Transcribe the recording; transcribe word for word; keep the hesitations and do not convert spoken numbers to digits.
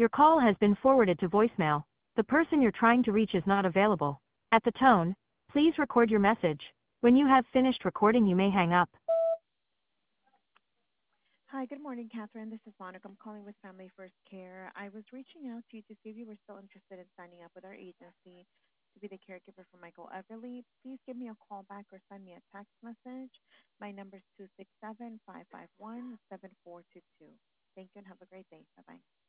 Your call has been forwarded to voicemail. The person you're trying to reach is not available. At the tone, please record your message. When you have finished recording, you may hang up. Hi, good morning, Catherine. This is Monica. I'm calling with Family First Care. I was reaching out to you to see if you were still interested in signing up with our agency to be the caregiver for Michael Everly. Please give me a call back or send me a text message. My number is two six seven, five five one, seven four two two. Thank you and have a great day. Bye-bye.